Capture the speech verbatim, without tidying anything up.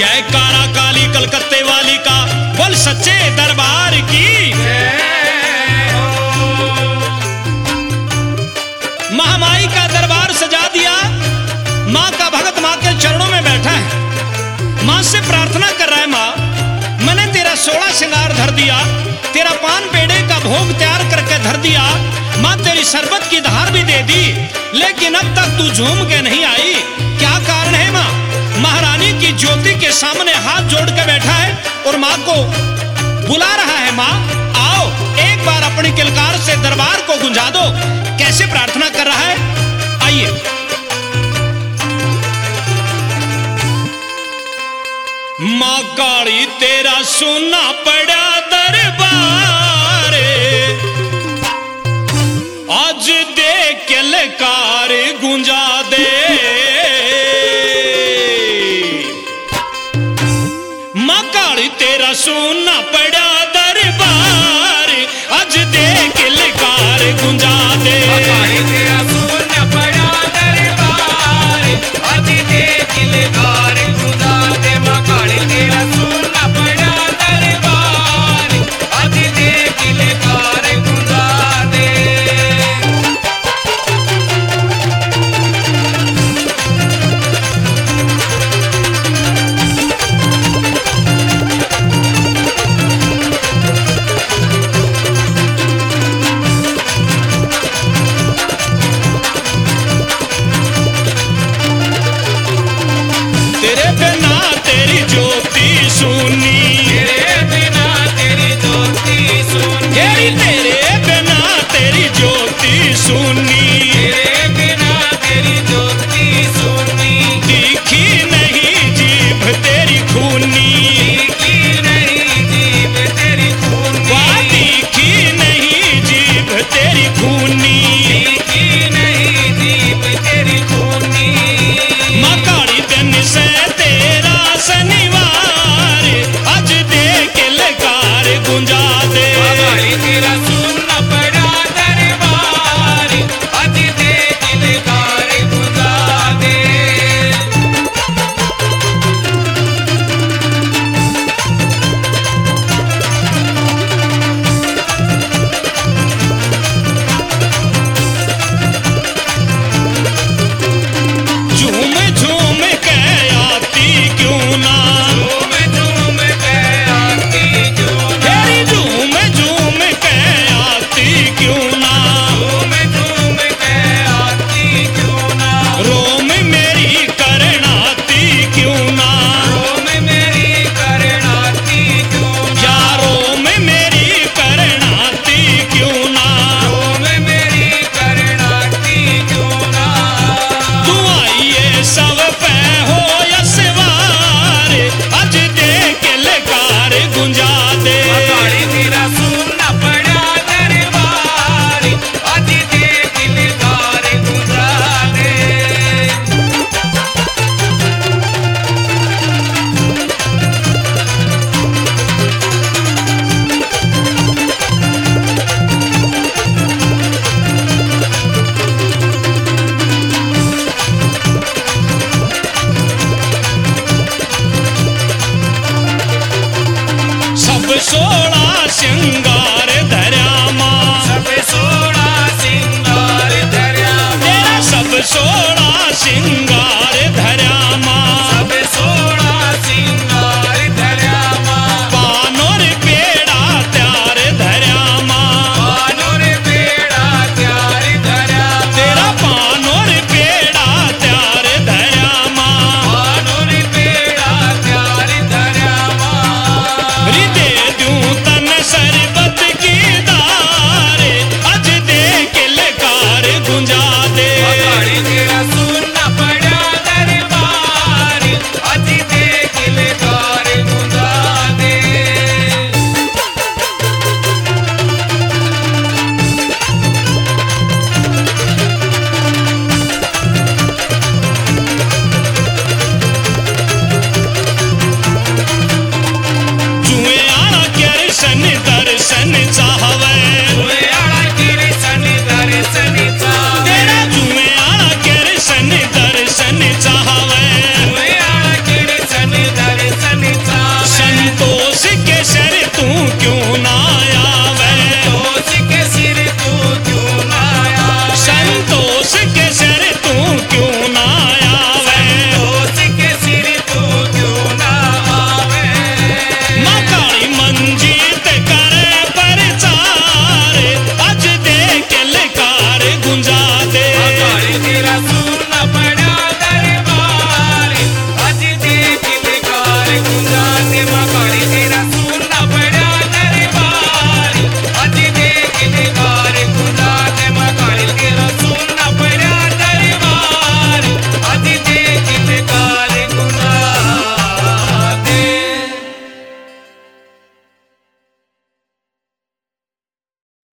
जयकारा काली कलकत्ते वाली का, बोल सच्चे दरबार की। महामाई का दरबार सजा दिया। माँ का भगत माँ के चरणों में बैठा है, माँ से प्रार्थना कर रहा है, माँ मैंने तेरा सोलह श्रृंगार धर दिया, तेरा पान पेड़े का भोग तैयार करके धर दिया, माँ तेरी शरबत की धार भी दे दी, लेकिन अब तक तू झूम के नहीं आई, क्या कारण है माँ? महारानी की ज्योति के सामने हाथ जोड़ के बैठा है और माँ को बुला रहा है, माँ आओ एक बार अपनी किलकार से दरबार को गुंजा दो। कैसे प्रार्थना कर रहा है, आइए। माँ काली तेरा सुना पड़ा दरबार, आज दे किलकार गुंजा दे। माँ काली तेरा सुना